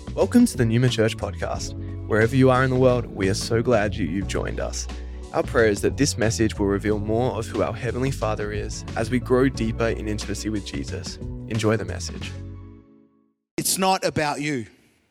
Welcome to the Numa Church podcast. Wherever you are in the world, we are so glad you've joined us. Our prayer is that this message will reveal more of who our Heavenly Father is as we grow deeper in intimacy with Jesus. Enjoy the message. It's not about you.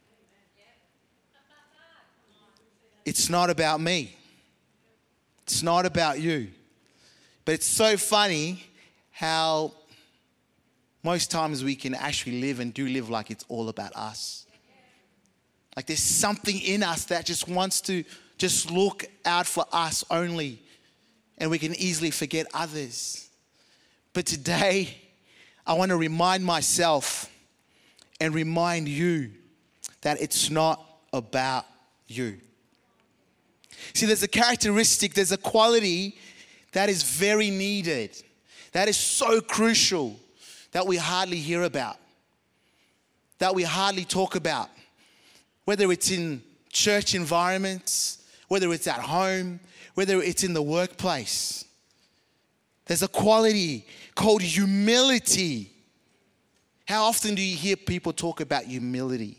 It's not about me. It's not about you. But it's so funny how most times we can actually live and do live like it's all about us. Like there's something in us that just wants to just look out for us only, and we can easily forget others. But today, I want to remind myself and remind you that it's not about you. See, there's a characteristic, there's a quality that is very needed, that is so crucial, that we hardly hear about, that we hardly talk about. Whether it's in church environments, whether it's at home, whether it's in the workplace. There's a quality called humility. How often do you hear people talk about humility?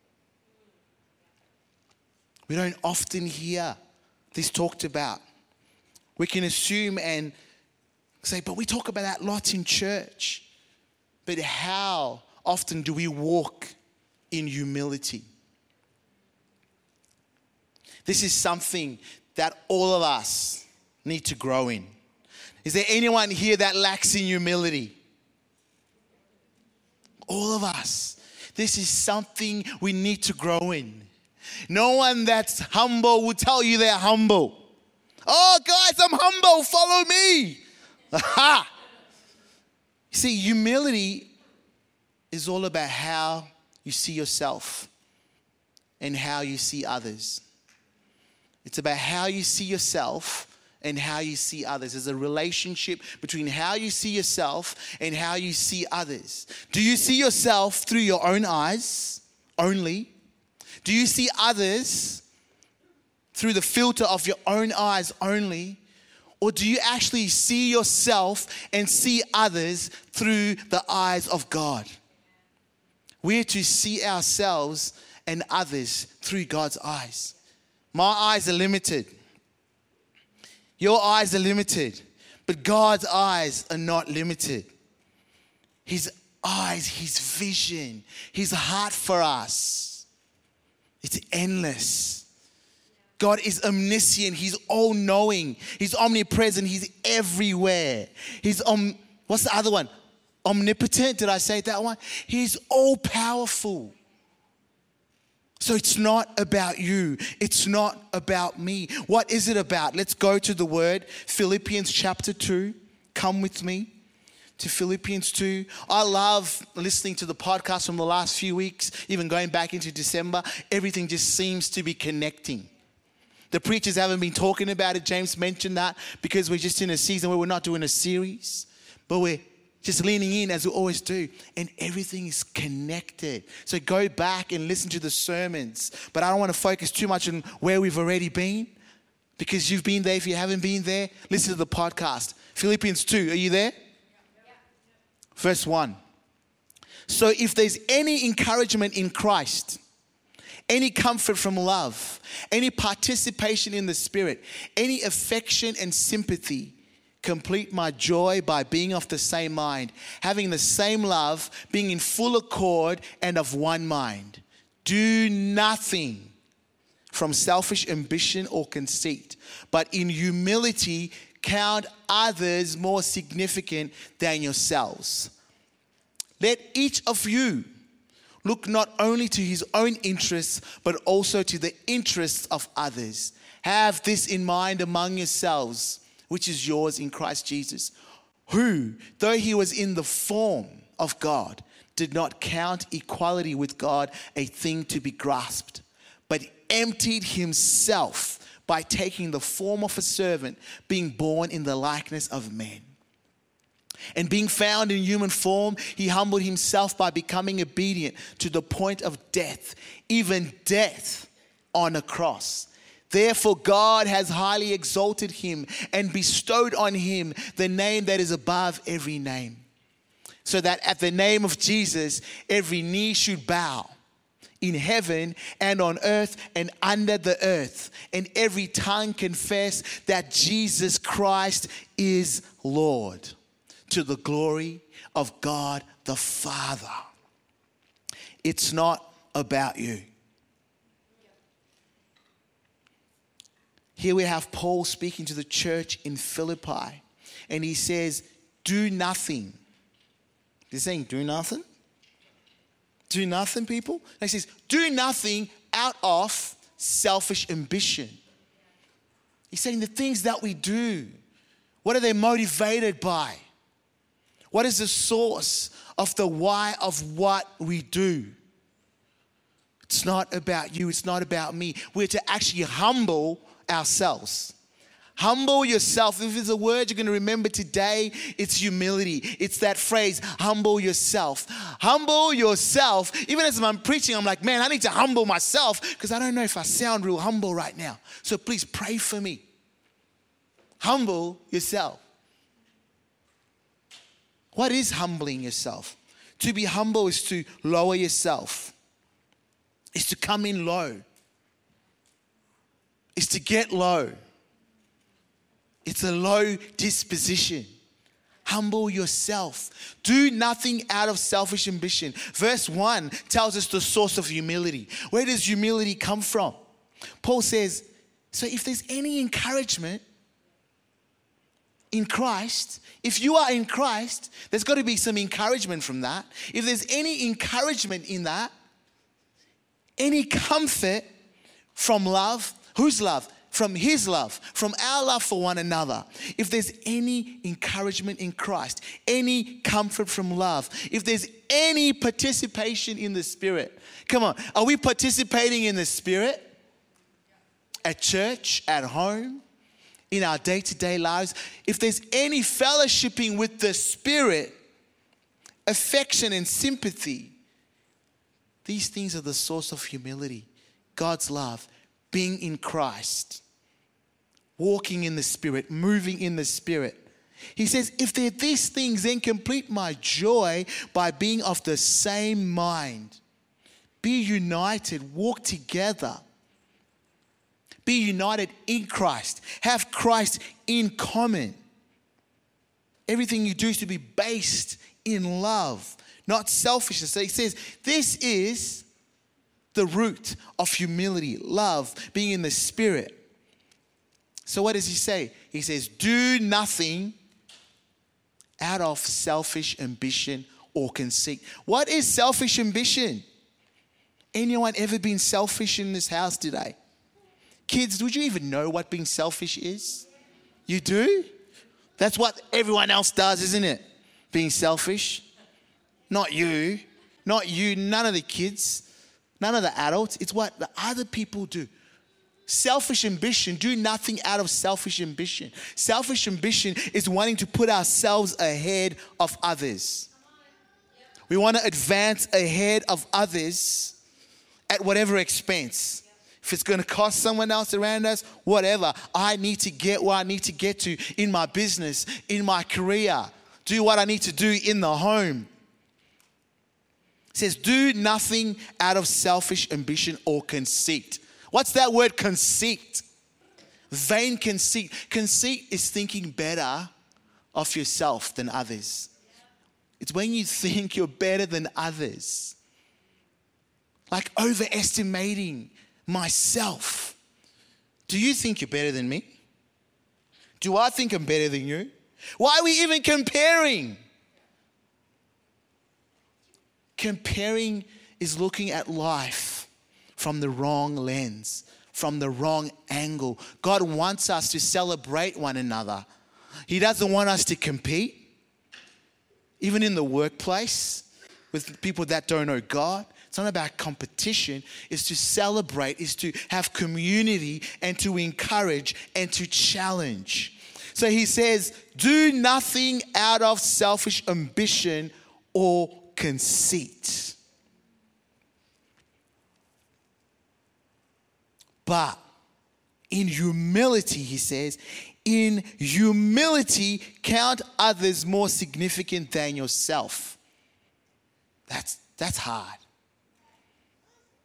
We don't often hear this talked about. We can assume and say, but we talk about that lots in church. But how often do we walk in humility? This is something that all of us need to grow in. Is there anyone here that lacks in humility? All of us. This is something we need to grow in. No one that's humble will tell you they're humble. Oh, guys, I'm humble. Follow me. Aha. You see, humility is all about how you see yourself and how you see others. It's about how you see yourself and how you see others. There's a relationship between how you see yourself and how you see others. Do you see yourself through your own eyes only? Do you see others through the filter of your own eyes only? Or do you actually see yourself and see others through the eyes of God? We're to see ourselves and others through God's eyes. My eyes are limited. Your eyes are limited. But God's eyes are not limited. His eyes, His vision, His heart for us, it's endless. God is omniscient. He's all-knowing. He's omnipresent. He's everywhere. He's what's the other one? Omnipotent. Did I say that one? He's all-powerful. So it's not about you. It's not about me. What is it about? Let's go to the word. Philippians chapter 2. Come with me to Philippians 2. I love listening to the podcast from the last few weeks, even going back into December. Everything just seems to be connecting. The preachers haven't been talking about it. James mentioned that because we're just in a season where we're not doing a series, but we're just leaning in as we always do. And everything is connected. So go back and listen to the sermons. But I don't want to focus too much on where we've already been, because you've been there. If you haven't been there, listen to the podcast. Philippians 2, are you there? Yeah. Verse 1. So if there's any encouragement in Christ, any comfort from love, any participation in the Spirit, any affection and sympathy, complete my joy by being of the same mind, having the same love, being in full accord and of one mind. Do nothing from selfish ambition or conceit, but in humility count others more significant than yourselves. Let each of you look not only to his own interests, but also to the interests of others. Have this in mind among yourselves, which is yours in Christ Jesus, who, though he was in the form of God, did not count equality with God a thing to be grasped, but emptied himself by taking the form of a servant, being born in the likeness of men. And being found in human form, he humbled himself by becoming obedient to the point of death, even death on a cross. Therefore, God has highly exalted him and bestowed on him the name that is above every name, so that at the name of Jesus, every knee should bow in heaven and on earth and under the earth, and every tongue confess that Jesus Christ is Lord, to the glory of God the Father. It's not about you. Here we have Paul speaking to the church in Philippi, and he says, do nothing. He's saying, do nothing? Do nothing, people? And he says, do nothing out of selfish ambition. He's saying the things that we do, what are they motivated by? What is the source of the why of what we do? It's not about you. It's not about me. We're to actually humble ourselves. Humble yourself. If there's a word you're going to remember today, it's humility. It's that phrase, humble yourself. Humble yourself. Even as I'm preaching, I'm like, man, I need to humble myself because I don't know if I sound real humble right now. So please pray for me. Humble yourself. What is humbling yourself? To be humble is to lower yourself. It's to come in low. It's to get low. It's a low disposition. Humble yourself. Do nothing out of selfish ambition. Verse 1 tells us the source of humility. Where does humility come from? Paul says, so if there's any encouragement in Christ, if you are in Christ, there's got to be some encouragement from that. If there's any encouragement in that, any comfort from love, whose love? From His love, from our love for one another. If there's any encouragement in Christ, any comfort from love, if there's any participation in the Spirit. Come on, are we participating in the Spirit? At church, at home, in our day-to-day lives? If there's any fellowshipping with the Spirit, affection and sympathy, these things are the source of humility, God's love, being in Christ, walking in the Spirit, moving in the Spirit. He says, if they're these things, then complete my joy by being of the same mind. Be united, walk together. Be united in Christ. Have Christ in common. Everything you do is to be based in love, not selfishness. So he says, this is the root of humility, love, being in the Spirit. So what does he say? He says, do nothing out of selfish ambition or conceit. What is selfish ambition? Anyone ever been selfish in this house today? Kids, would you even know what being selfish is? You do? That's what everyone else does, isn't it? Being selfish. Not you, none of the kids. None of the adults. It's what the other people do. Selfish ambition. Do nothing out of selfish ambition. Selfish ambition is wanting to put ourselves ahead of others. We want to advance ahead of others at whatever expense. If it's going to cost someone else around us, whatever. I need to get where I need to get to in my business, in my career. Do what I need to do in the home. It says, do nothing out of selfish ambition or conceit. What's that word, conceit? Vain conceit. Conceit is thinking better of yourself than others. It's when you think you're better than others. Like overestimating myself. Do you think you're better than me? Do I think I'm better than you? Why are we even comparing? Comparing is looking at life from the wrong lens, from the wrong angle. God wants us to celebrate one another. He doesn't want us to compete. Even in the workplace with people that don't know God, it's not about competition. It's to celebrate, it's to have community and to encourage and to challenge. So he says, do nothing out of selfish ambition or conceit. But in humility, he says, in humility, count others more significant than yourself. That's hard.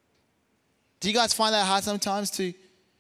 Do you guys find that hard sometimes to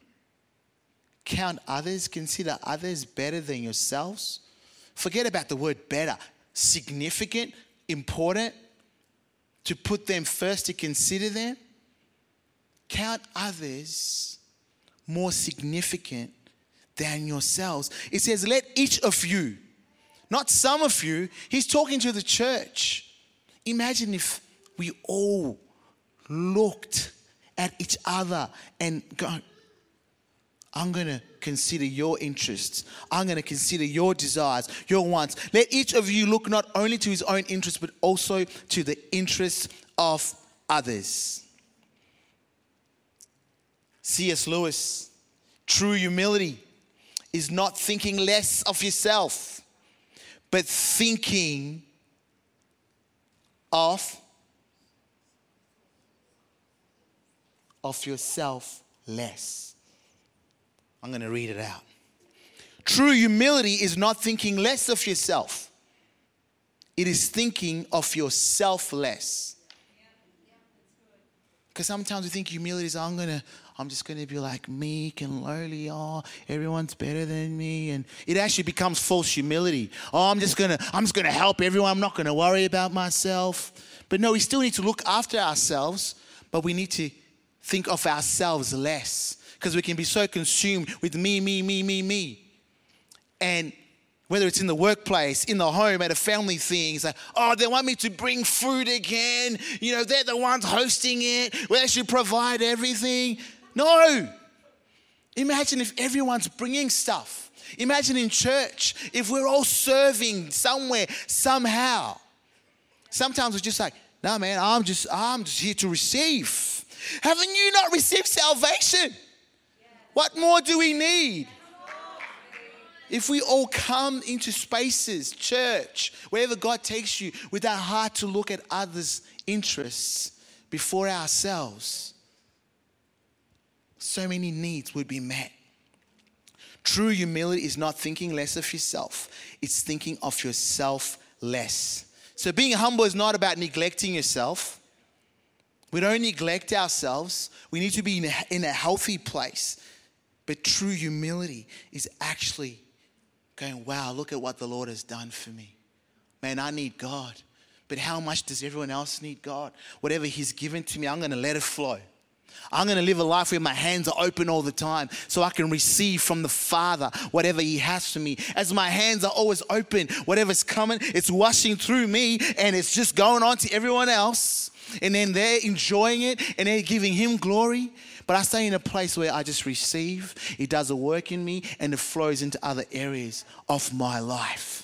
count others, consider others better than yourselves? Forget about the word better. Significant, important, to put them first, to consider them. Count others more significant than yourselves. It says, let each of you, not some of you, he's talking to the church. Imagine if we all looked at each other and go, I'm going to consider your interests. I'm going to consider your desires, your wants. Let each of you look not only to his own interests, but also to the interests of others. C.S. Lewis, true humility is not thinking less of yourself, but thinking of yourself less. I'm going to read it out. True humility is not thinking less of yourself. It is thinking of yourself less. Because sometimes we think humility is, I'm just going to be like meek and lowly. Oh, everyone's better than me. And it actually becomes false humility. Oh, I'm just going to help everyone. I'm not going to worry about myself. But no, we still need to look after ourselves, but we need to think of ourselves less, because we can be so consumed with me. And whether it's in the workplace, in the home, at a family thing, it's like, oh, they want me to bring food again. You know, they're the ones hosting it. Well, they should provide everything. No. Imagine if everyone's bringing stuff. Imagine in church, if we're all serving somewhere, somehow. Sometimes we're just like, no, man, I'm just here to receive. Haven't you not received salvation? What more do we need? If we all come into spaces, church, wherever God takes you, with that heart to look at others' interests before ourselves, so many needs would be met. True humility is not thinking less of yourself. It's thinking of yourself less. So being humble is not about neglecting yourself. We don't neglect ourselves. We need to be in a healthy place. But true humility is actually going, wow, look at what the Lord has done for me. Man, I need God. But how much does everyone else need God? Whatever he's given to me, I'm going to let it flow. I'm going to live a life where my hands are open all the time so I can receive from the Father whatever he has for me. As my hands are always open, whatever's coming, it's washing through me and it's just going on to everyone else. And then they're enjoying it and they're giving him glory. But I stay in a place where I just receive. It does a work in me and it flows into other areas of my life.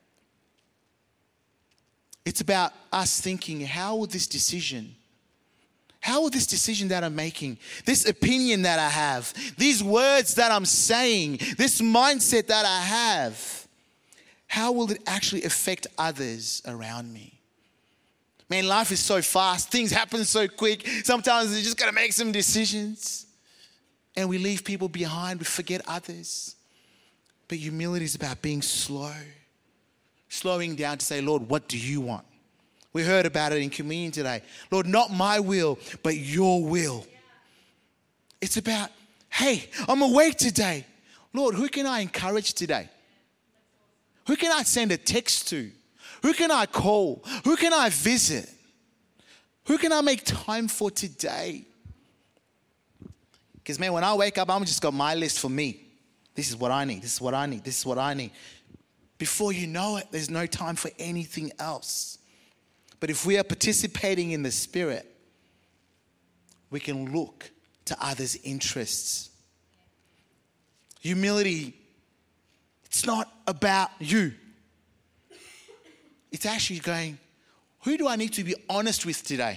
It's about us thinking, how will this decision that I'm making, this opinion that I have, these words that I'm saying, this mindset that I have, how will it actually affect others around me? Man, life is so fast. Things happen so quick. Sometimes you just got to make some decisions. And we leave people behind. We forget others. But humility is about being slow. Slowing down to say, Lord, what do you want? We heard about it in communion today. Lord, not my will, but your will. It's about, hey, I'm awake today. Lord, who can I encourage today? Who can I send a text to? Who can I call? Who can I visit? Who can I make time for today? Because, man, when I wake up, I'm just got my list for me. This is what I need. This is what I need. This is what I need. Before you know it, there's no time for anything else. But if we are participating in the Spirit, we can look to others' interests. Humility, it's not about you. It's actually going, who do I need to be honest with today?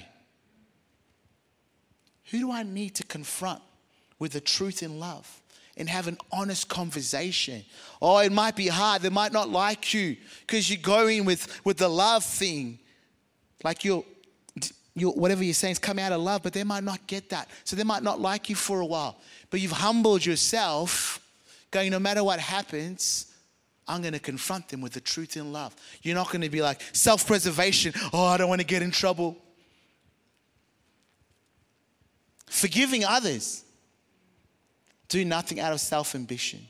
Who do I need to confront with the truth in love and have an honest conversation? Oh, it might be hard. They might not like you because you go in with the love thing. Like your whatever you're saying is come out of love, but they might not get that. So they might not like you for a while. But you've humbled yourself, going, no matter what happens, I'm going to confront them with the truth in love. You're not going to be like self-preservation. Oh, I don't want to get in trouble. 1 Forgiving others. Do nothing out of self-ambition.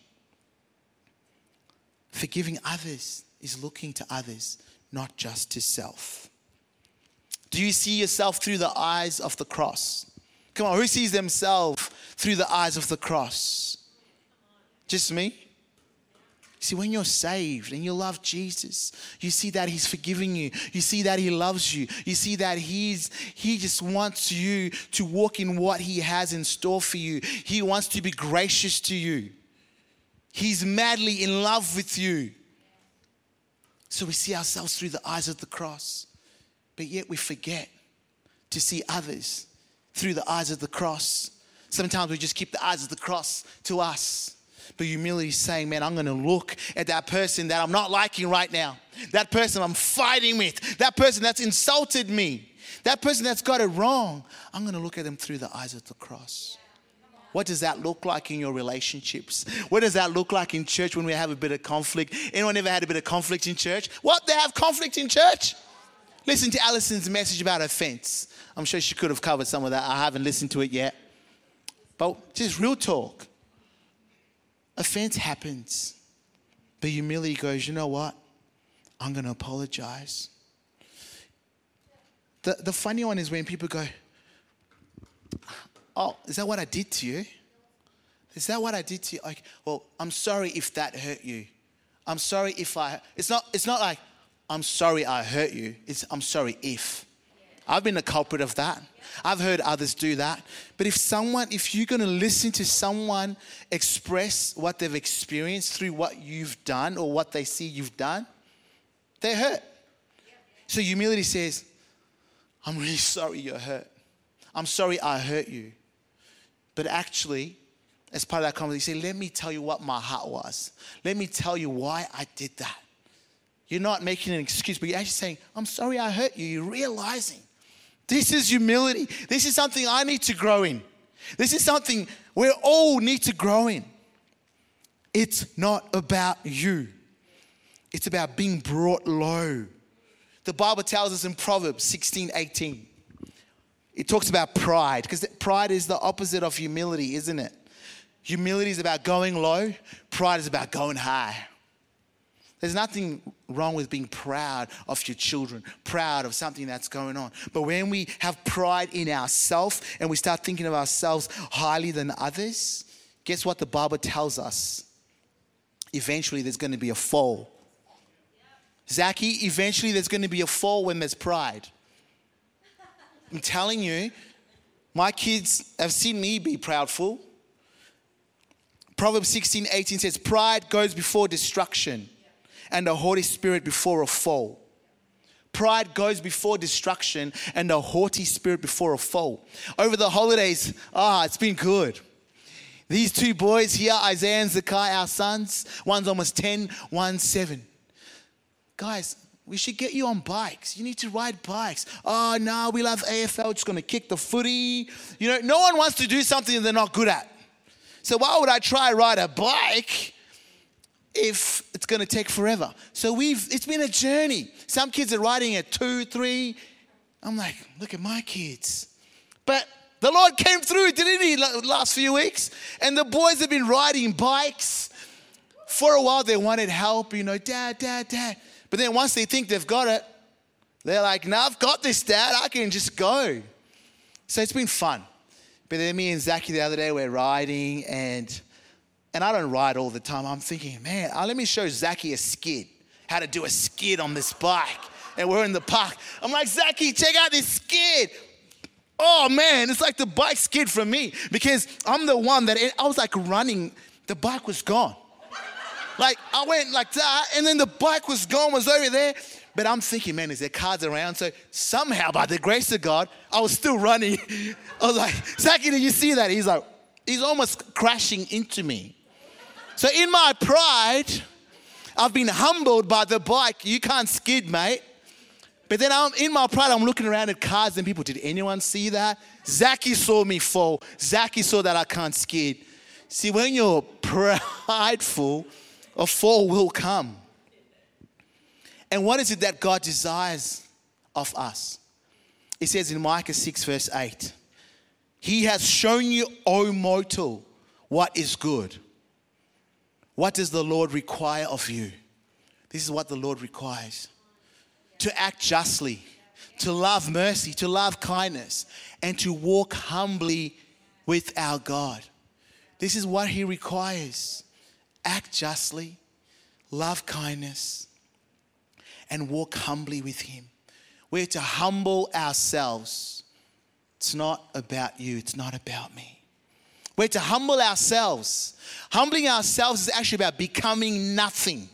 Forgiving others is looking to others, not just to self. Do you see yourself through the eyes of the cross? Come on, who sees themselves through the eyes of the cross? Just me? See, when you're saved and you love Jesus, you see that he's forgiving you. You see that he loves you. You see that he just wants you to walk in what he has in store for you. He wants to be gracious to you. He's madly in love with you. So we see ourselves through the eyes of the cross, but yet we forget to see others through the eyes of the cross. Sometimes we just keep the eyes of the cross to us. But humility is saying, man, I'm going to look at that person that I'm not liking right now. That person I'm fighting with. That person that's insulted me. That person that's got it wrong. I'm going to look at them through the eyes of the cross. What does that look like in your relationships? What does that look like in church when we have a bit of conflict? Anyone ever had a bit of conflict in church? What? They have conflict in church? Listen to Alison's message about offense. I'm sure she could have covered some of that. I haven't listened to it yet. But just real talk. Offense happens, but humility goes, you know what? I'm going to apologize. The funny one is when people go, oh, is that what I did to you? Is that what I did to you? Like, well, I'm sorry if that hurt you. I'm sorry if it's not like, I'm sorry I hurt you. It's, I'm sorry if. I've been a culprit of that. I've heard others do that. But if you're going to listen to someone express what they've experienced through what you've done or what they see you've done, they're hurt. So humility says, I'm really sorry you're hurt. I'm sorry I hurt you. But actually, as part of that conversation, you say, let me tell you what my heart was. Let me tell you why I did that. You're not making an excuse, but you're actually saying, I'm sorry I hurt you. You're realizing. This is humility. This is something I need to grow in. This is something we all need to grow in. It's not about you. It's about being brought low. The Bible tells us in Proverbs 16:18. It talks about pride, because pride is the opposite of humility, isn't it? Humility is about going low. Pride is about going high. There's nothing wrong with being proud of your children, proud of something that's going on. But when we have pride in ourselves and we start thinking of ourselves highly than others, guess what the Bible tells us? Eventually there's going to be a fall. Zachy, eventually there's going to be a fall when there's pride. I'm telling you, my kids have seen me be proudful. Proverbs 16:18 says, pride goes before destruction, and a haughty spirit before a fall. Pride goes before destruction, and a haughty spirit before a fall. Over the holidays, it's been good. These two boys here, Isaiah and Zakai, our sons, one's almost 10, one's 7. Guys, we should get you on bikes. You need to ride bikes. Oh, no, we love AFL, just going to kick the footy. You know, no one wants to do something they're not good at. So why would I try to ride a bike if it's going to take forever? So it's been a journey. Some kids are riding at 2, 3. I'm like, look at my kids. But the Lord came through, didn't he, last few weeks? And the boys have been riding bikes. For a while, they wanted help, dad. But then once they think they've got it, they're like, no, I've got this, Dad. I can just go. So it's been fun. But then me and Zachy the other day, we're riding, and I don't ride all the time. I'm thinking, man, let me show Zachy a skid, how to do a skid on this bike. And we're in the park. I'm like, Zachy, check out this skid. Oh, man, it's like the bike skid from me, because I'm the one that I was like running. The bike was gone. Like, I went like that, and then the bike was gone, was over there. But I'm thinking, man, is there cars around? So somehow, by the grace of God, I was still running. I was like, Zachy, did you see that? He's almost crashing into me. So in my pride, I've been humbled by the bike. You can't skid, mate. But then in my pride, I'm looking around at cars and people. Did anyone see that? Zachy saw me fall. Zachy saw that I can't skid. See, when you're prideful, a fall will come. And what is it that God desires of us? It says in Micah 6 verse 8, He has shown you, O mortal, what is good. What does the Lord require of you? This is what the Lord requires. To act justly, to love mercy, to love kindness, and to walk humbly with our God. This is what He requires. Act justly, love kindness, and walk humbly with Him. We're to humble ourselves. It's not about you. It's not about me. We're to humble ourselves. Humbling ourselves is actually about becoming nothing.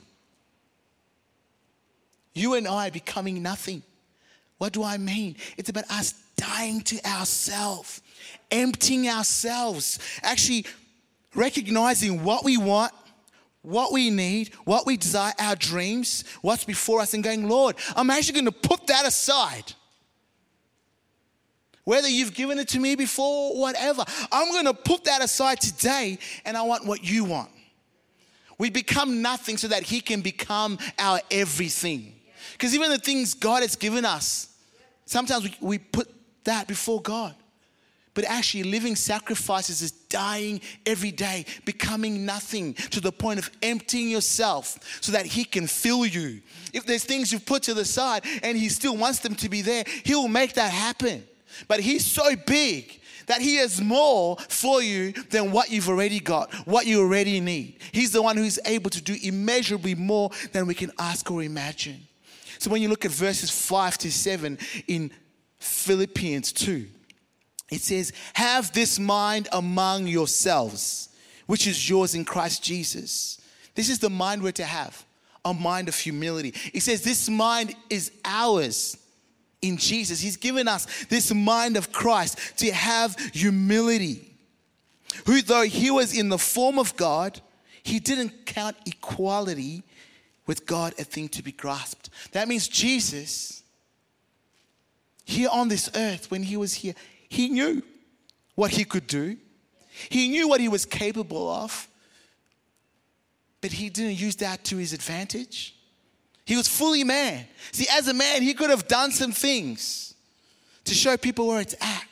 You and I becoming nothing. What do I mean? It's about us dying to ourselves, emptying ourselves, actually recognizing what we want, what we need, what we desire, our dreams, what's before us, and going, Lord, I'm actually going to put that aside. Whether you've given it to me before or whatever, I'm going to put that aside today, and I want what you want. We become nothing so that He can become our everything. Because even the things God has given us, sometimes we put that before God. But actually living sacrifices is dying every day, becoming nothing to the point of emptying yourself so that He can fill you. If there's things you've put to the side and He still wants them to be there, He will make that happen. But He's so big that He has more for you than what you've already got, what you already need. He's the one who's able to do immeasurably more than we can ask or imagine. So when you look at verses 5-7 in Philippians 2, it says, have this mind among yourselves, which is yours in Christ Jesus. This is the mind we're to have, a mind of humility. It says this mind is ours in Jesus. He's given us this mind of Christ to have humility. Who, though He was in the form of God, He didn't count equality with God a thing to be grasped. That means Jesus, here on this earth, when He was here, He knew what He could do. He knew what He was capable of. But He didn't use that to His advantage. He was fully man. See, as a man, He could have done some things to show people where it's at.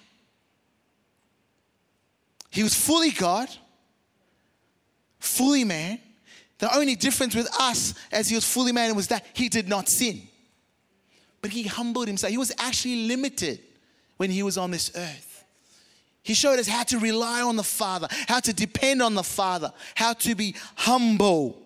He was fully God, fully man. The only difference with us as He was fully man was that He did not sin. But He humbled Himself. He was actually limited when He was on this earth. He showed us how to rely on the Father, how to depend on the Father, how to be humble.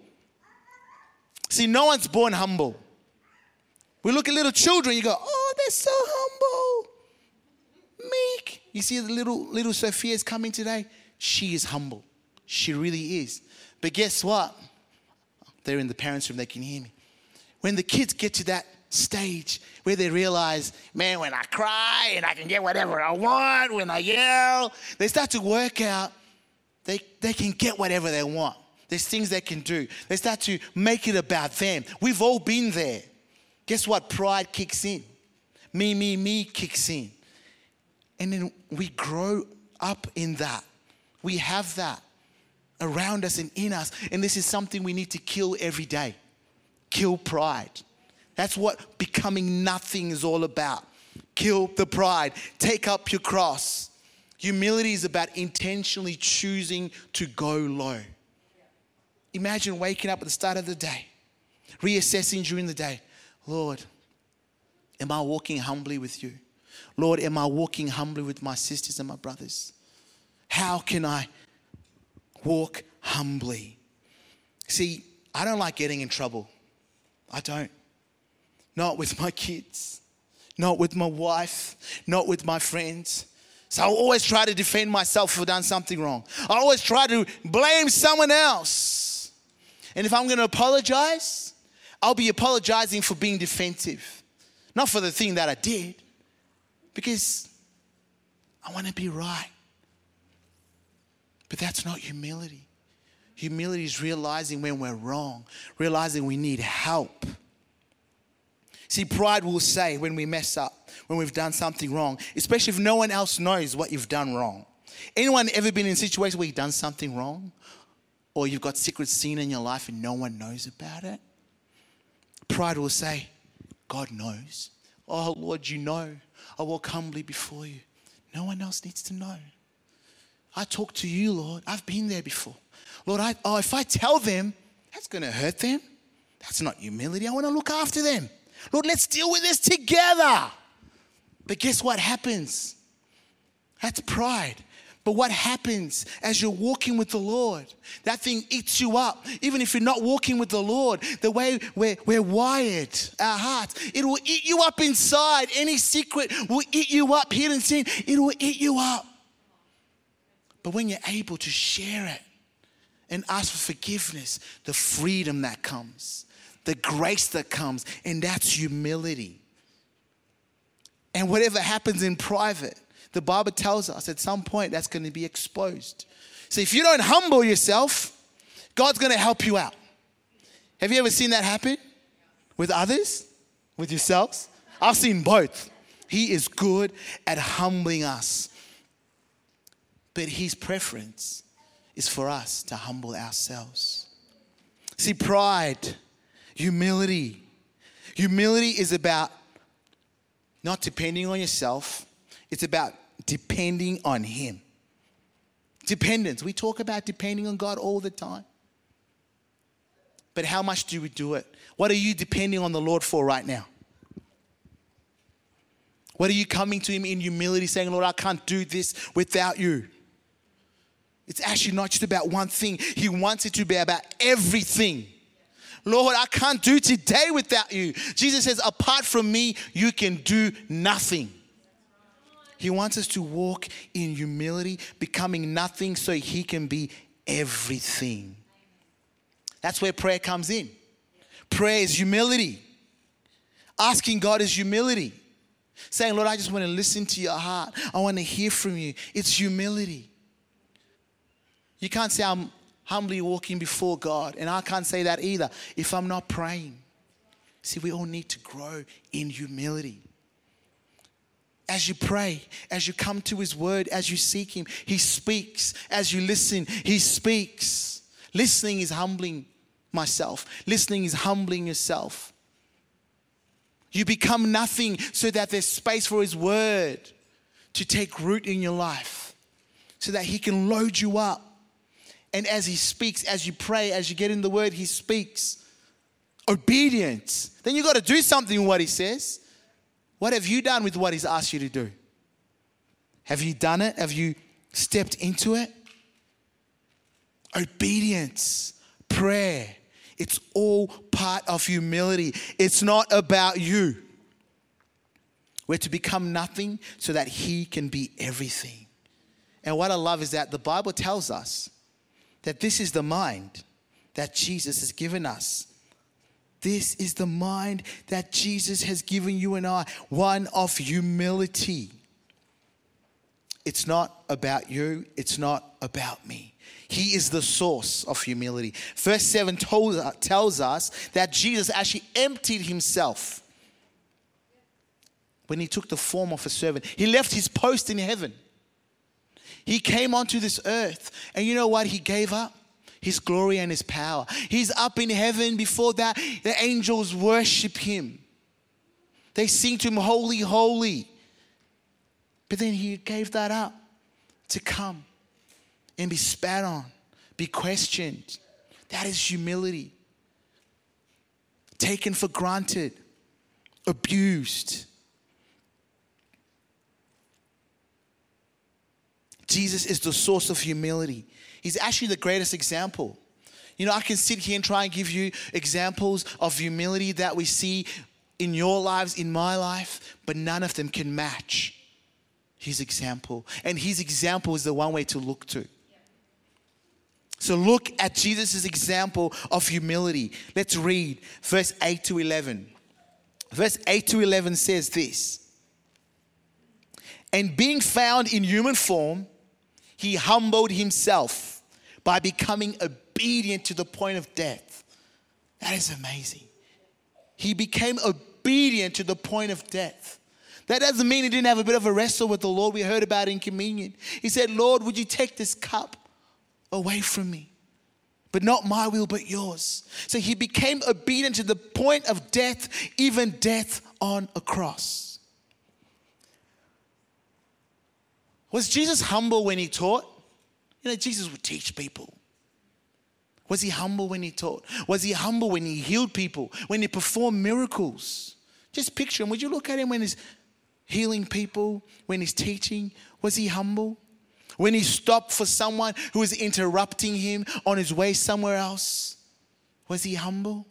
See, no one's born humble. We look at little children, you go, oh, they're so humble. Meek. You see the little Sophia's coming today? She is humble. She really is. But guess what? They're in the parents' room, they can hear me. When the kids get to that stage where they realize, man, when I cry and I can get whatever I want, when I yell, they start to work out they can get whatever they want. There's things they can do. They start to make it about them. We've all been there. Guess what? Pride kicks in. Me kicks in. And then we grow up in that. We have that around us and in us. And this is something we need to kill every day. Kill pride. That's what becoming nothing is all about. Kill the pride. Take up your cross. Humility is about intentionally choosing to go low. Imagine waking up at the start of the day, reassessing during the day. Lord, am I walking humbly with you? Lord, am I walking humbly with my sisters and my brothers? How can I walk humbly? See, I don't like getting in trouble. I don't. Not with my kids, not with my wife, not with my friends. So I always try to defend myself if I've done something wrong. I always try to blame someone else. And if I'm going to apologize, I'll be apologizing for being defensive. Not for the thing that I did, because I want to be right. But that's not humility. Humility is realizing when we're wrong, realizing we need help. See, pride will say when we mess up, when we've done something wrong, especially if no one else knows what you've done wrong. Anyone ever been in a situation where you've done something wrong? Or you've got secret sin in your life and no one knows about it? Pride will say, God knows. Oh, Lord, you know. I walk humbly before you. No one else needs to know. I talk to you, Lord. I've been there before. Lord, if I tell them, that's going to hurt them. That's not humility. I want to look after them. Lord, let's deal with this together. But guess what happens? That's pride. But what happens as you're walking with the Lord? That thing eats you up. Even if you're not walking with the Lord, the way we're wired, our hearts, it will eat you up inside. Any secret will eat you up. Hidden sin, it will eat you up. But when you're able to share it and ask for forgiveness, the freedom that comes, the grace that comes, and that's humility. And whatever happens in private, the Bible tells us at some point that's going to be exposed. So if you don't humble yourself, God's going to help you out. Have you ever seen that happen? With others? With yourselves? I've seen both. He is good at humbling us. But his preference is for us to humble ourselves. See, pride, humility. Humility is about not depending on yourself. It's about depending on him. Dependence. We talk about depending on God all the time. But how much do we do it? What are you depending on the Lord for right now? What are you coming to him in humility saying, Lord, I can't do this without you? It's actually not just about one thing. He wants it to be about everything. Lord, I can't do today without you. Jesus says, apart from me, you can do nothing. He wants us to walk in humility, becoming nothing so he can be everything. That's where prayer comes in. Prayer is humility. Asking God is humility. Saying, Lord, I just want to listen to your heart. I want to hear from you. It's humility. You can't say I'm humbly walking before God, and I can't say that either if I'm not praying. See, we all need to grow in humility. As you pray, as you come to his word, as you seek him, he speaks. As you listen, he speaks. Listening is humbling myself. Listening is humbling yourself. You become nothing so that there's space for his word to take root in your life, so that he can load you up. And as he speaks, as you pray, as you get in the word, he speaks. Obedience. Then you got to do something with what he says. What have you done with what he's asked you to do? Have you done it? Have you stepped into it? Obedience, prayer. It's all part of humility. It's not about you. We're to become nothing so that he can be everything. And what I love is that the Bible tells us that this is the mind that Jesus has given us. This is the mind that Jesus has given you and I, one of humility. It's not about you. It's not about me. He is the source of humility. Verse 7 tells us that Jesus actually emptied himself when he took the form of a servant. He left his post in heaven. He came onto this earth. And you know what he gave up? His glory and his power. He's up in heaven. Before that, the angels worship him. They sing to him, holy, holy. But then he gave that up to come and be spat on, be questioned. That is humility. Taken for granted, abused. Jesus is the source of humility. He's actually the greatest example. You know, I can sit here and try and give you examples of humility that we see in your lives, in my life, but none of them can match his example. And his example is the one way to look to. So look at Jesus' example of humility. Let's read verse 8 to 11. Verse 8 to 11 says this. And being found in human form, he humbled himself by becoming obedient to the point of death. That is amazing. He became obedient to the point of death. That doesn't mean he didn't have a bit of a wrestle with the Lord. We heard about it in communion. He said, Lord, would you take this cup away from me? But not my will, but yours. So he became obedient to the point of death, even death on a cross. Was Jesus humble when he taught? Jesus would teach people. Was he humble when he taught? Was he humble when he healed people? When he performed miracles? Just picture him. Would you look at him when he's healing people, when he's teaching? Was he humble? When he stopped for someone who was interrupting him on his way somewhere else? Was he humble?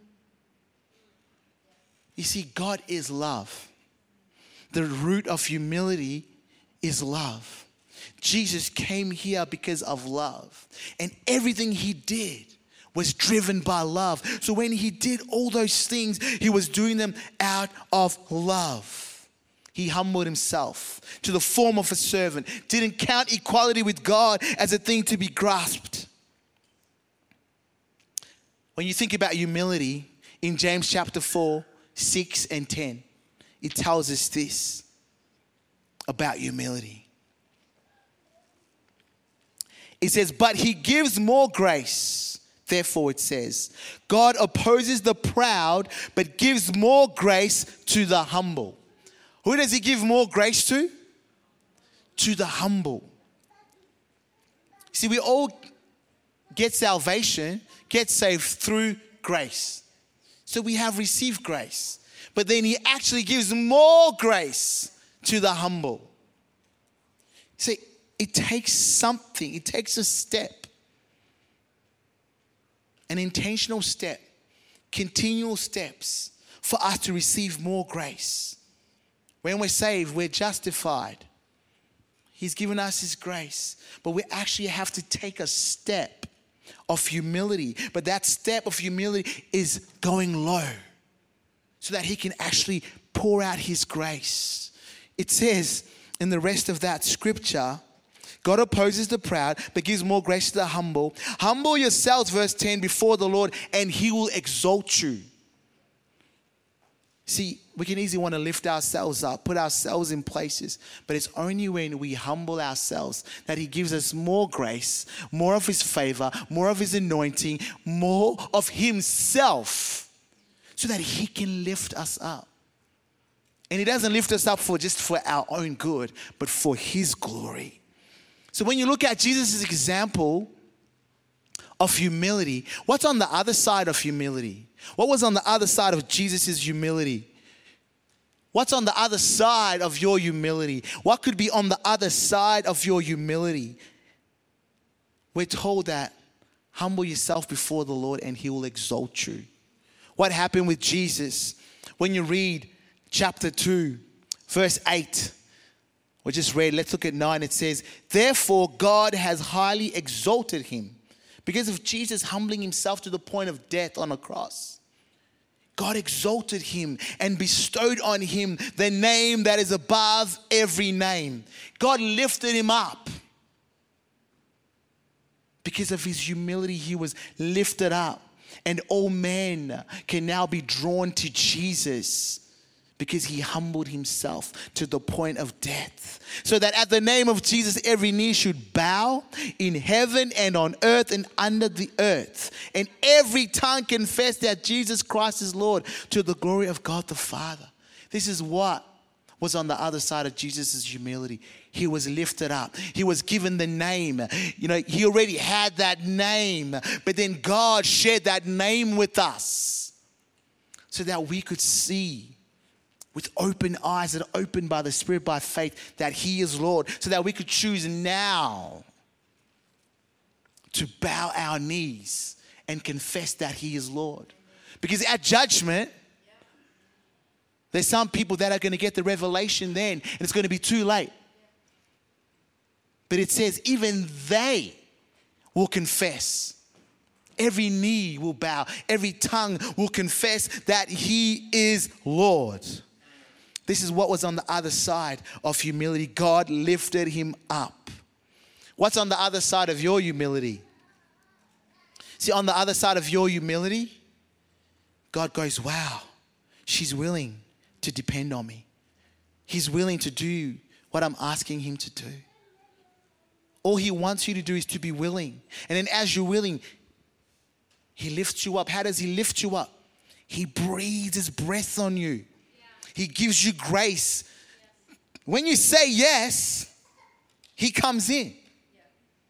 You see, God is love. The root of humility is love. Jesus came here because of love. And everything he did was driven by love. So when he did all those things, he was doing them out of love. He humbled himself to the form of a servant, didn't count equality with God as a thing to be grasped. When you think about humility, in James chapter 4, 6 and 10, it tells us this about humility. It says, but he gives more grace. Therefore it says, God opposes the proud, but gives more grace to the humble. Who does he give more grace to? To the humble. See, we all get salvation, get saved through grace. So we have received grace. But then he actually gives more grace to the humble. See, it takes something. It takes a step. An intentional step. Continual steps for us to receive more grace. When we're saved, we're justified. He's given us his grace. But we actually have to take a step of humility. But that step of humility is going low so that he can actually pour out his grace. It says in the rest of that scripture, God opposes the proud, but gives more grace to the humble. Humble yourselves, verse 10, before the Lord, and he will exalt you. See, we can easily want to lift ourselves up, put ourselves in places, but it's only when we humble ourselves that he gives us more grace, more of his favor, more of his anointing, more of himself, so that he can lift us up. And he doesn't lift us up just for our own good, but for his glory. So when you look at Jesus' example of humility, what's on the other side of humility? What was on the other side of Jesus' humility? What's on the other side of your humility? What could be on the other side of your humility? We're told that humble yourself before the Lord and he will exalt you. What happened with Jesus? When you read chapter 2, verse 8, we just read, let's look at 9. It says, therefore God has highly exalted him. Because of Jesus humbling himself to the point of death on a cross, God exalted him and bestowed on him the name that is above every name. God lifted him up. Because of his humility, he was lifted up. And all men can now be drawn to Jesus because he humbled himself to the point of death. So that at the name of Jesus, every knee should bow in heaven and on earth and under the earth. And every tongue confess that Jesus Christ is Lord, to the glory of God the Father. This is what was on the other side of Jesus' humility. He was lifted up. He was given the name. He already had that name. But then God shared that name with us so that we could see with open eyes that are opened by the Spirit, by faith, that he is Lord, so that we could choose now to bow our knees and confess that he is Lord. Because at judgment, there's some people that are going to get the revelation then, and it's going to be too late. But it says even they will confess. Every knee will bow. Every tongue will confess that he is Lord. This is what was on the other side of humility. God lifted him up. What's on the other side of your humility? See, on the other side of your humility, God goes, wow, she's willing to depend on me. He's willing to do what I'm asking him to do. All he wants you to do is to be willing. And then as you're willing, he lifts you up. How does he lift you up? He breathes his breath on you. He gives you grace. When you say yes, he comes in.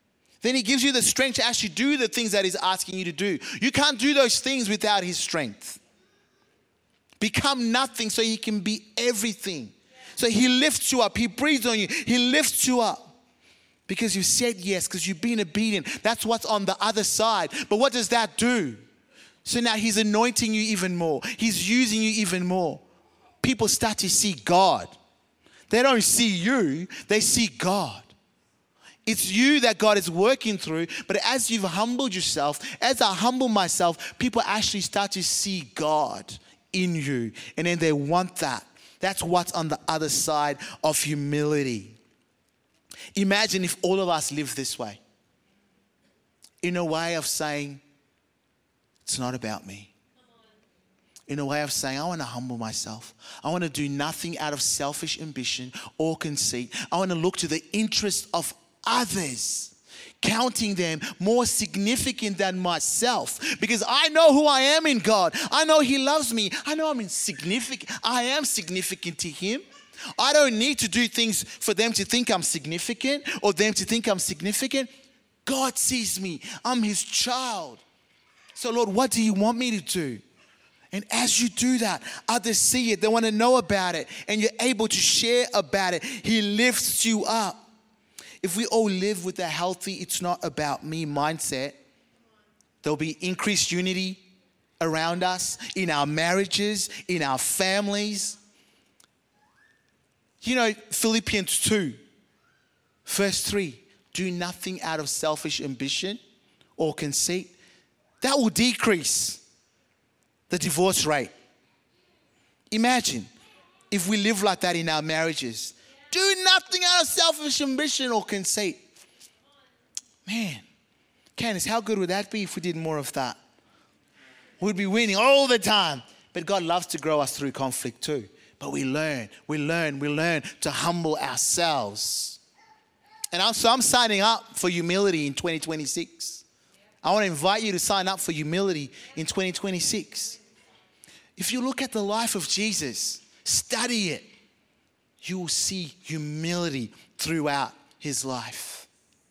Then he gives you the strength to actually do the things that he's asking you to do. You can't do those things without his strength. Become nothing so he can be everything. So he lifts you up. He breathes on you. He lifts you up. Because you said yes, because you've been obedient. That's what's on the other side. But what does that do? So now he's anointing you even more. He's using you even more. People start to see God. They don't see you, they see God. It's you that God is working through, but as you've humbled yourself, as I humble myself, people actually start to see God in you, and then they want that. That's what's on the other side of humility. Imagine if all of us lived this way, in a way of saying, it's not about me. In a way of saying, I want to humble myself. I want to do nothing out of selfish ambition or conceit. I want to look to the interest of others, counting them more significant than myself, because I know who I am in God. I know he loves me. I know I'm insignificant. I am significant to him. I don't need to do things for them to think I'm significant or them to think I'm significant. God sees me. I'm his child. So Lord, what do you want me to do? And as you do that, others see it. They want to know about it. And you're able to share about it. He lifts you up. If we all live with a healthy, it's not about me mindset, there'll be increased unity around us, in our marriages, in our families. You know, Philippians 2, verse 3, do nothing out of selfish ambition or conceit. That will decrease the divorce rate. Imagine if we live like that in our marriages. Do nothing out of selfish ambition or conceit. Man, Candace, how good would that be if we did more of that? We'd be winning all the time. But God loves to grow us through conflict too. But we learn to humble ourselves. And I'm signing up for humility in 2026. I want to invite you to sign up for humility in 2026. If you look at the life of Jesus, study it, you will see humility throughout his life.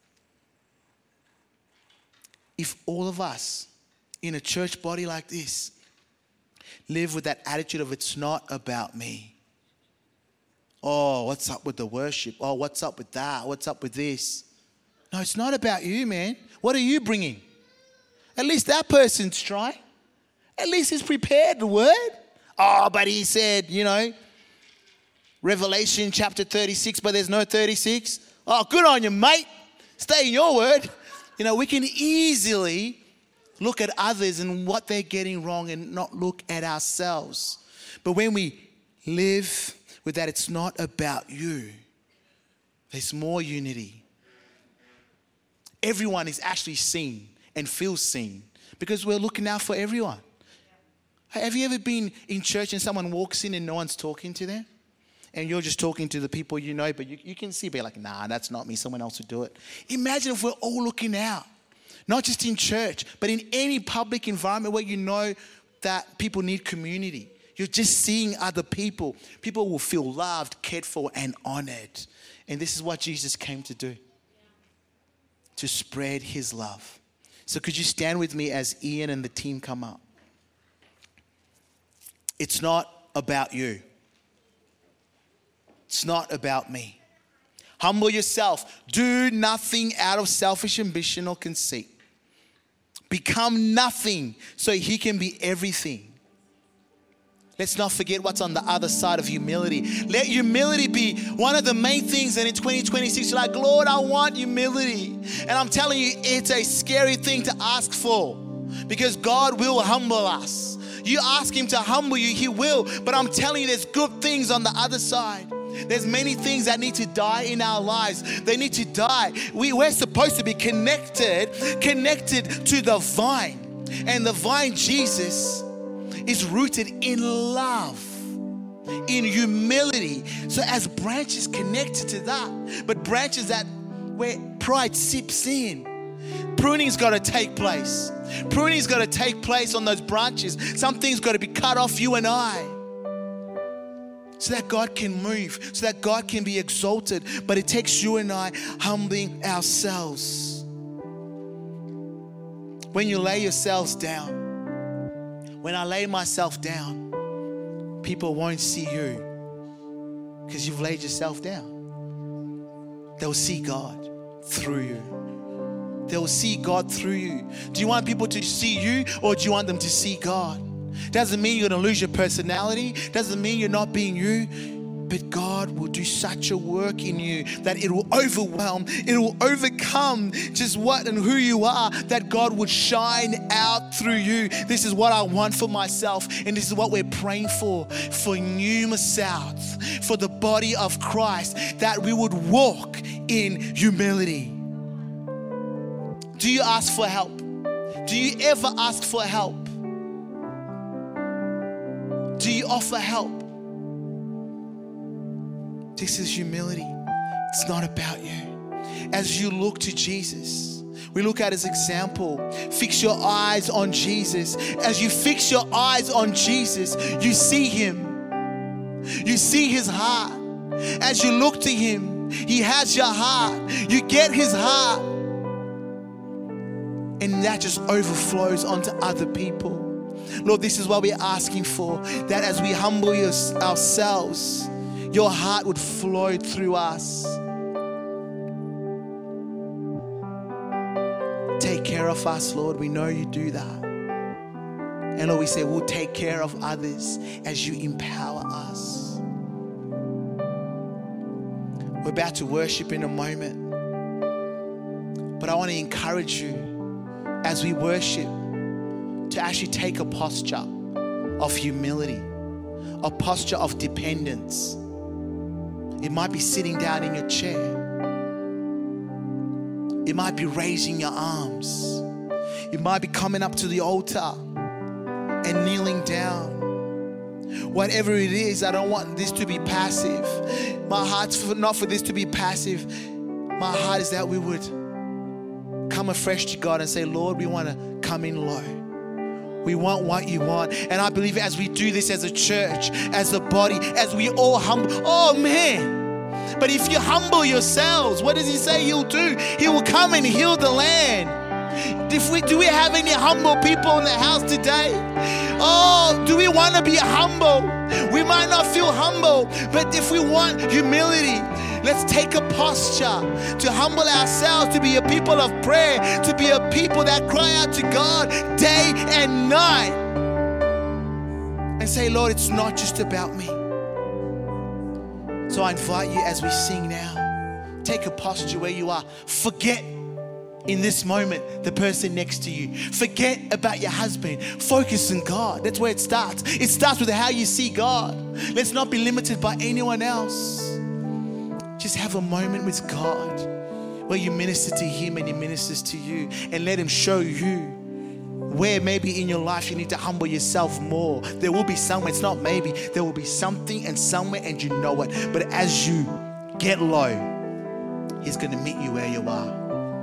If all of us in a church body like this live with that attitude of it's not about me. Oh, what's up with the worship? Oh, what's up with that? What's up with this? No, it's not about you, man. What are you bringing? At least that person's trying. At least he's prepared the word. Oh, but he said, Revelation chapter 36, but there's no 36. Oh, good on you, mate. Stay in your word. We can easily look at others and what they're getting wrong and not look at ourselves. But when we live with that, it's not about you. There's more unity. Everyone is actually seen and feels seen because we're looking out for everyone. Have you ever been in church and someone walks in and no one's talking to them? And you're just talking to the people you know, but you can see, be like, nah, that's not me. Someone else would do it. Imagine if we're all looking out, not just in church, but in any public environment where you know that people need community. You're just seeing other people. People will feel loved, cared for, and honored. And this is what Jesus came to do, to spread his love. So could you stand with me as Ian and the team come up? It's not about you. It's not about me. Humble yourself. Do nothing out of selfish ambition or conceit. Become nothing so he can be everything. Let's not forget what's on the other side of humility. Let humility be one of the main things that in 2026 you're like, Lord, I want humility. And I'm telling you, it's a scary thing to ask for because God will humble us. You ask him to humble you, he will. But I'm telling you, there's good things on the other side. There's many things that need to die in our lives. They need to die. We're supposed to be connected to the vine. And the vine, Jesus, is rooted in love, in humility. So as branches connected to that, but branches that where pride seeps in, pruning's got to take place. Pruning's got to take place on those branches. Something's got to be cut off you and I, so that God can move, so that God can be exalted. But it takes you and I humbling ourselves. when you lay yourselves down, when I lay myself down, people won't see you because you've laid yourself down. They'll see God through you. They'll see God through you. Do you want people to see you, or do you want them to see God? Doesn't mean you're going to lose your personality. Doesn't mean you're not being you. But God will do such a work in you that it will overwhelm, it will overcome just what and who you are, that God would shine out through you. This is what I want for myself, and this is what we're praying for Numa South, for the body of Christ, that we would walk in humility. Do you ask for help? Do you ever ask for help? Do you offer help? This is humility. It's not about you. As you look to Jesus, we look at his example. Fix your eyes on Jesus. As you fix your eyes on Jesus, you see him. You see his heart. As you look to him, he has your heart. You get his heart. And that just overflows onto other people. Lord, this is what we're asking for, that as we humble ourselves, your heart would flow through us. Take care of us, Lord. We know you do that. And Lord, we say we'll take care of others as you empower us. We're about to worship in a moment. But I want to encourage you as we worship to actually take a posture of humility, a posture of dependence. It might be sitting down in your chair. It might be raising your arms. It might be coming up to the altar and kneeling down. Whatever it is, I don't want this to be passive. My heart's not for this to be passive. My heart is that we would come afresh to God and say, Lord, we want to come in low. We want what you want. And I believe as we do this as a church, as a body, as we all humble, oh man. But if you humble yourselves, what does he say he'll do? He will come and heal the land. Do we have any humble people in the house today? Oh, do we want to be humble? We might not feel humble, but if we want humility, let's take a posture to humble ourselves, to be a people of prayer, to be a people that cry out to God day and night and say, Lord, it's not just about me. So I invite you as we sing now, take a posture where you are. Forget in this moment the person next to you. Forget about your husband. Focus on God. That's where it starts. It starts with how you see God. Let's not be limited by anyone else. Just have a moment with God where you minister to him and he ministers to you, and let him show you where maybe in your life you need to humble yourself more. There will be somewhere, it's not maybe, there will be something and somewhere, and you know it. But as you get low, he's going to meet you where you are.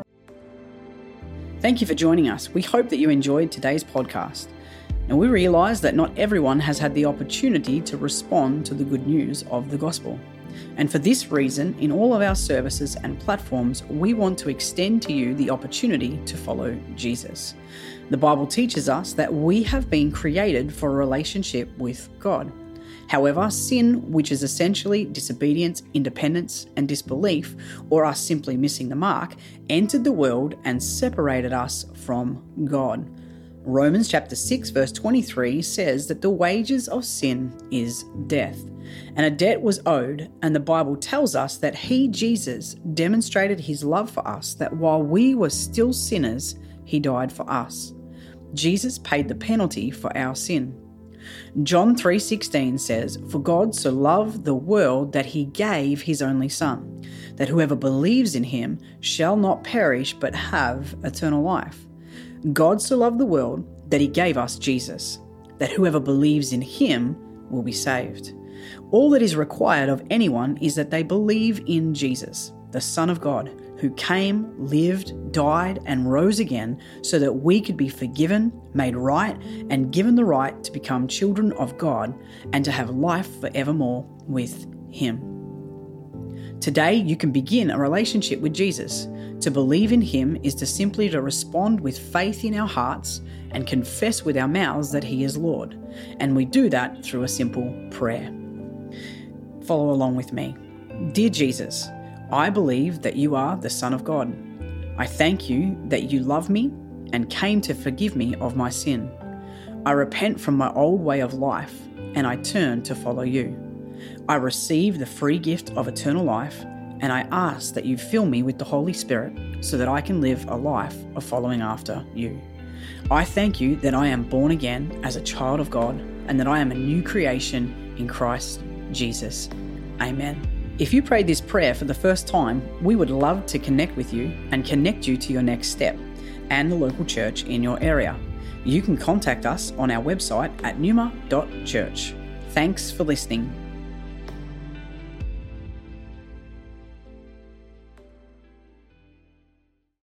Thank you for joining us. We hope that you enjoyed today's podcast. Now, we realise that not everyone has had the opportunity to respond to the good news of the gospel. And for this reason, in all of our services and platforms, we want to extend to you the opportunity to follow Jesus. The Bible teaches us that we have been created for a relationship with God. However, sin, which is essentially disobedience, independence, and disbelief, or us simply missing the mark, entered the world and separated us from God. Romans chapter 6 verse 23 says that the wages of sin is death. And a debt was owed, and the Bible tells us that he, Jesus, demonstrated his love for us, that while we were still sinners, he died for us. Jesus paid the penalty for our sin. John 3:16 says, "For God so loved the world that he gave his only Son, that whoever believes in him shall not perish but have eternal life." God so loved the world that he gave us Jesus, that whoever believes in him will be saved. All that is required of anyone is that they believe in Jesus, the Son of God, who came, lived, died, and rose again so that we could be forgiven, made right, and given the right to become children of God and to have life forevermore with him. Today, you can begin a relationship with Jesus. To believe in him is to simply to respond with faith in our hearts and confess with our mouths that he is Lord. And we do that through a simple prayer. Follow along with me. Dear Jesus, I believe that you are the Son of God. I thank you that you love me and came to forgive me of my sin. I repent from my old way of life and I turn to follow you. I receive the free gift of eternal life and I ask that you fill me with the Holy Spirit so that I can live a life of following after you. I thank you that I am born again as a child of God and that I am a new creation in Christ Jesus. Amen. If you prayed this prayer for the first time, we would love to connect with you and connect you to your next step and the local church in your area. You can contact us on our website at numa.church. Thanks for listening.